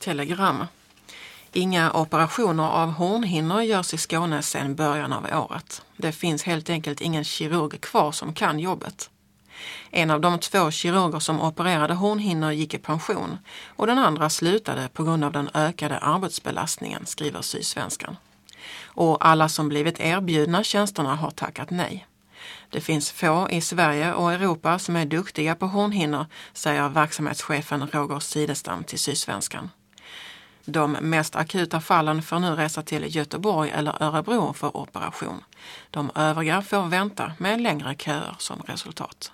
Telegram. Inga operationer av hornhinnor görs i Skåne sedan början av året. Det finns helt enkelt ingen kirurg kvar som kan jobbet. En av de 2 kirurger som opererade hornhinnor gick i pension och den andra slutade på grund av den ökade arbetsbelastningen, skriver Sydsvenskan. Och alla som blivit erbjudna tjänsterna har tackat nej. Det finns få i Sverige och Europa som är duktiga på hornhinnor, säger verksamhetschefen Roger Sidestam till Sydsvenskan. De mest akuta fallen får nu resa till Göteborg eller Örebro för operation. De övriga får vänta med längre köer som resultat.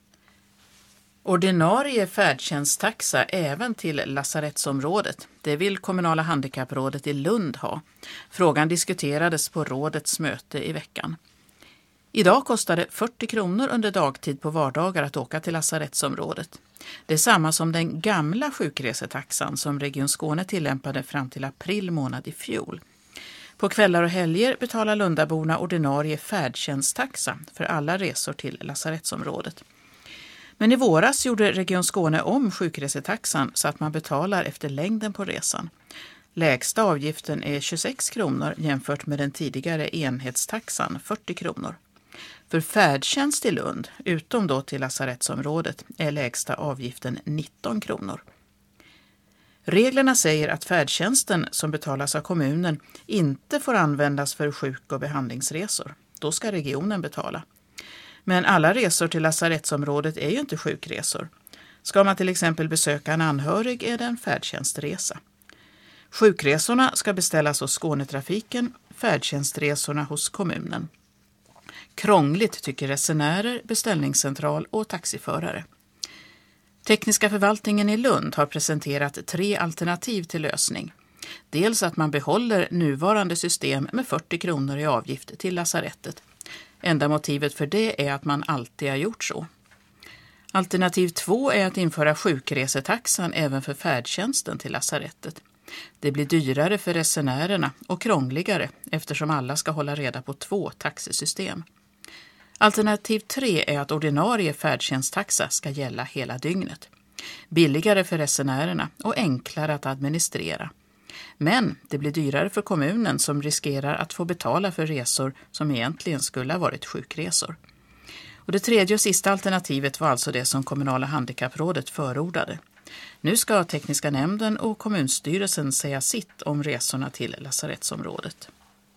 Ordinarie färdtjänsttaxa även till lasarettsområdet. Det vill kommunala handikapprådet i Lund ha. Frågan diskuterades på rådets möte i veckan. Idag kostar det 40 kronor under dagtid på vardagar att åka till lasarettsområdet. Det är samma som den gamla sjukresetaxan som Region Skåne tillämpade fram till april månad i fjol. På kvällar och helger betalar lundaborna ordinarie färdtjänsttaxa för alla resor till lasarettsområdet. Men i våras gjorde Region Skåne om sjukresetaxan så att man betalar efter längden på resan. Lägsta avgiften är 26 kronor jämfört med den tidigare enhetstaxan 40 kronor. För färdtjänst i Lund, utom då till lasarettsområdet, är lägsta avgiften 19 kronor. Reglerna säger att färdtjänsten som betalas av kommunen inte får användas för sjuk- och behandlingsresor. Då ska regionen betala. Men alla resor till lasarettsområdet är ju inte sjukresor. Ska man till exempel besöka en anhörig är det en färdtjänstresa. Sjukresorna ska beställas hos Skånetrafiken, färdtjänstresorna hos kommunen. Krångligt tycker resenärer, beställningscentral och taxiförare. Tekniska förvaltningen i Lund har presenterat 3 alternativ till lösning. Dels att man behåller nuvarande system med 40 kronor i avgift till lasarettet. Enda motivet för det är att man alltid har gjort så. Alternativ 2 är att införa sjukresetaxan även för färdtjänsten till lasarettet. Det blir dyrare för resenärerna och krångligare eftersom alla ska hålla reda på 2 taxisystem. Alternativ 3 är att ordinarie färdtjänsttaxa ska gälla hela dygnet. Billigare för resenärerna och enklare att administrera. Men det blir dyrare för kommunen som riskerar att få betala för resor som egentligen skulle ha varit sjukresor. Och det tredje och sista alternativet var alltså det som kommunala handikapprådet förordade. Nu ska tekniska nämnden och kommunstyrelsen säga sitt om resorna till lasarettsområdet.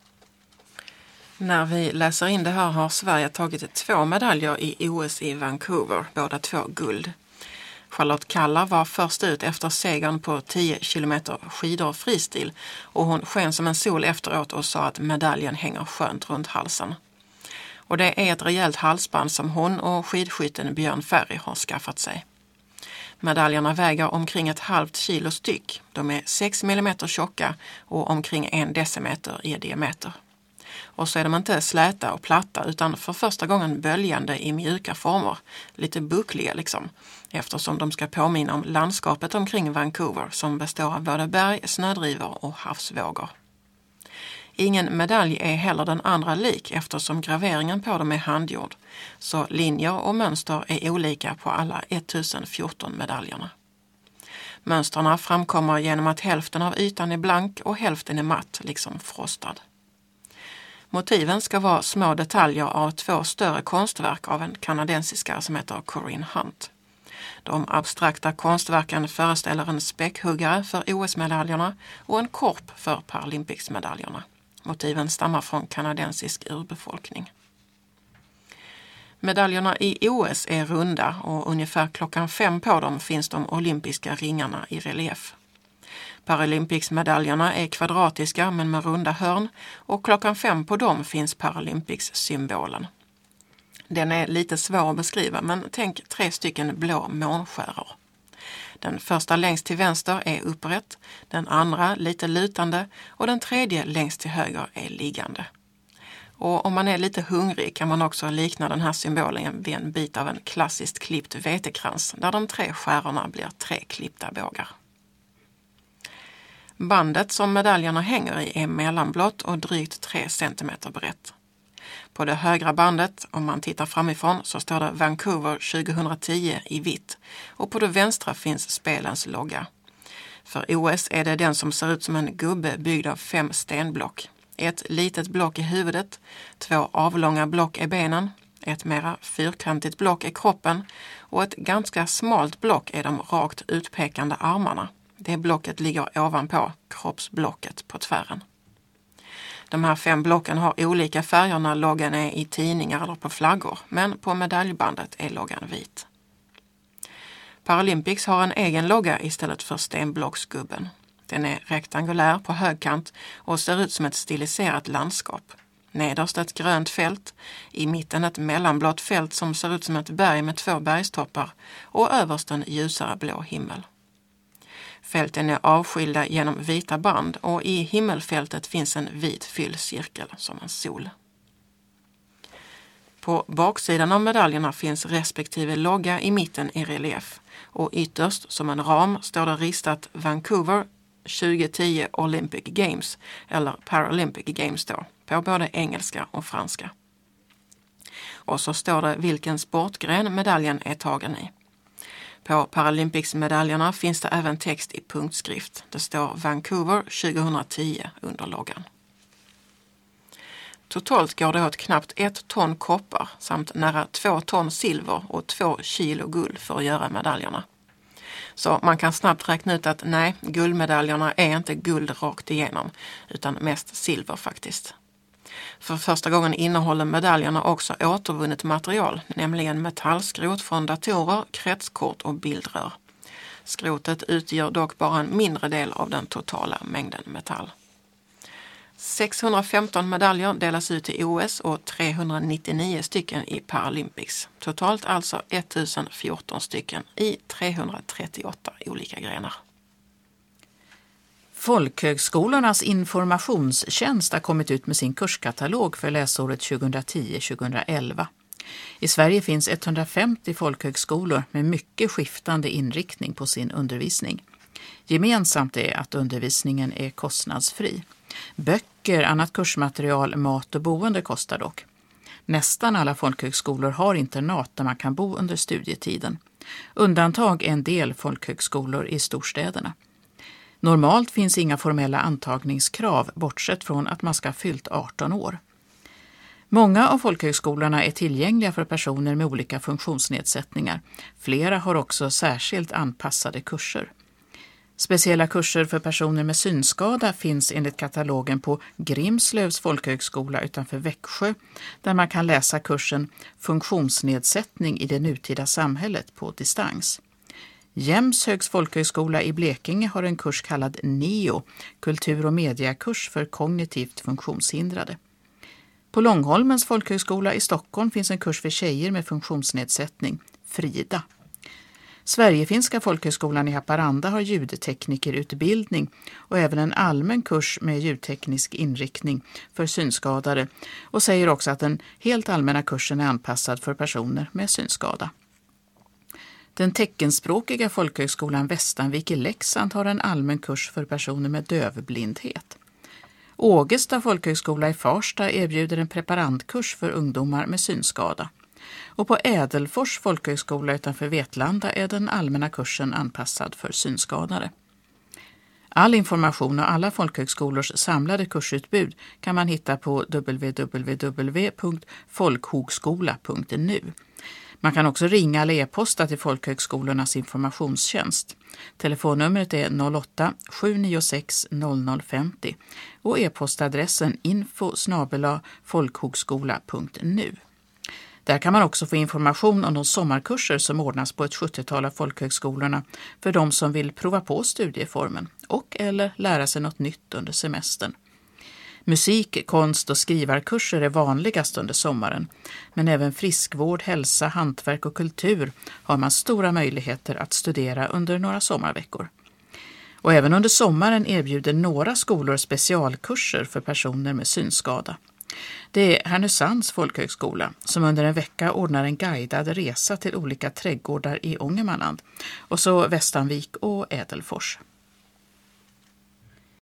När vi läser in det här har Sverige tagit 2 medaljer i OS i Vancouver, båda 2 guld. Charlotte Kalla var först ut efter segern på 10 kilometer skidor fristil och hon sken som en sol efteråt och sa att medaljen hänger skönt runt halsen. Och det är ett rejält halsband som hon och skidskytten Björn Ferry har skaffat sig. Medaljerna väger omkring ett halvt kilo styck. De är 6 millimeter tjocka och omkring 1 decimeter i diameter. Och så är de inte släta och platta utan för första gången böljande i mjuka former, lite buckliga liksom, eftersom de ska påminna om landskapet omkring Vancouver som består av både berg, snödrivor och havsvågor. Ingen medalj är heller den andra lik eftersom graveringen på dem är handgjord, så linjer och mönster är olika på alla 1014 medaljerna. Mönsterna framkommer genom att hälften av ytan är blank och hälften är matt, liksom frostad. Motiven ska vara små detaljer av 2 större konstverk av en kanadensiska som heter Corinne Hunt. De abstrakta konstverken föreställer en späckhuggare för OS-medaljerna och en korp för Paralympics-medaljerna. Motiven stammar från kanadensisk urbefolkning. Medaljerna i OS är runda och ungefär 5:00 på dem finns de olympiska ringarna i relief. Paralympics-medaljerna är kvadratiska men med runda hörn och 5:00 på dem finns Paralympics-symbolen. Den är lite svår att beskriva men tänk 3 stycken blå månskäror. Den första längst till vänster är upprätt, den andra lite lutande och den tredje längst till höger är liggande. Och om man är lite hungrig kan man också likna den här symbolen vid en bit av en klassiskt klippt vetekrans där de 3 skärorna blir 3 klippta bågar. Bandet som medaljerna hänger i är mellanblått och drygt 3 centimeter brett. På det högra bandet, om man tittar framifrån, så står det Vancouver 2010 i vitt och på det vänstra finns spelens logga. För OS är det den som ser ut som en gubbe byggd av 5 stenblock. Ett litet block i huvudet, 2 avlånga block är benen, ett mera fyrkantigt block är kroppen och ett ganska smalt block är de rakt utpekande armarna. Det blocket ligger ovanpå kroppsblocket på tvären. De här 5 blocken har olika färger när loggan är i tidningar eller på flaggor, men på medaljbandet är loggan vit. Paralympics har en egen logga istället för stenblocksgubben. Den är rektangulär på högkant och ser ut som ett stiliserat landskap. Nederst ett grönt fält, i mitten ett mellanblått fält som ser ut som ett berg med 2 bergstoppar och överst en ljusare blå himmel. Fälten är avskilda genom vita band och i himmelfältet finns en vit fyllcirkel som en sol. På baksidan av medaljerna finns respektive logga i mitten i relief och ytterst som en ram står det ristat Vancouver 2010 Olympic Games eller Paralympic Games då, på både engelska och franska. Och så står det vilken sportgren medaljen är tagen i. På Paralympics-medaljerna finns det även text i punktskrift. Det står Vancouver 2010 under loggan. Totalt går det åt knappt 1 ton koppar samt nära 2 ton silver och 2 kilo guld för att göra medaljerna. Så man kan snabbt räkna ut att nej, guldmedaljerna är inte guld rakt igenom utan mest silver faktiskt. För första gången innehåller medaljerna också återvunnet material, nämligen metallskrot från datorer, kretskort och bildrör. Skrotet utgör dock bara en mindre del av den totala mängden metall. 615 medaljer delas ut i OS och 399 stycken i Paralympics. Totalt alltså 1014 stycken i 338 olika grenar. Folkhögskolornas informationstjänst har kommit ut med sin kurskatalog för läsåret 2010-2011. I Sverige finns 150 folkhögskolor med mycket skiftande inriktning på sin undervisning. Gemensamt är att undervisningen är kostnadsfri. Böcker, annat kursmaterial, mat och boende kostar dock. Nästan alla folkhögskolor har internat där man kan bo under studietiden. Undantag är en del folkhögskolor i storstäderna. Normalt finns inga formella antagningskrav bortsett från att man ska ha fyllt 18 år. Många av folkhögskolorna är tillgängliga för personer med olika funktionsnedsättningar. Flera har också särskilt anpassade kurser. Speciella kurser för personer med synskada finns enligt katalogen på Grimslövs folkhögskola utanför Växjö, där man kan läsa kursen Funktionsnedsättning i det nutida samhället på distans. Jämshögs folkhögskola i Blekinge har en kurs kallad NEO, kultur- och mediakurs för kognitivt funktionshindrade. På Långholmens folkhögskola i Stockholm finns en kurs för tjejer med funktionsnedsättning, Frida. Sverigefinska folkhögskolan i Haparanda har ljudteknikerutbildning och även en allmän kurs med ljudteknisk inriktning för synskadade och säger också att den helt allmänna kursen är anpassad för personer med synskada. Den teckenspråkiga folkhögskolan Västanvik i Leksand har en allmän kurs för personer med dövblindhet. Ågesta folkhögskola i Farsta erbjuder en preparandkurs för ungdomar med synskada. Och på Ädelfors folkhögskola utanför Vetlanda är den allmänna kursen anpassad för synskadade. All information och alla folkhögskolors samlade kursutbud kan man hitta på www.folkhogskola.nu. Man kan också ringa eller e-posta till folkhögskolornas informationstjänst. Telefonnumret är 08-796 0050 och e-postadressen info@folkhogskola.nu. Där kan man också få information om de sommarkurser som ordnas på ett 70-tal av folkhögskolorna för de som vill prova på studieformen och eller lära sig något nytt under semestern. Musik-, konst- och skrivarkurser är vanligast under sommaren, men även friskvård, hälsa, hantverk och kultur har man stora möjligheter att studera under några sommarveckor. Och även under sommaren erbjuder några skolor specialkurser för personer med synskada. Det är Härnösands folkhögskola som under en vecka ordnar en guidad resa till olika trädgårdar i Ångermanland och så Västanvik och Ädelfors.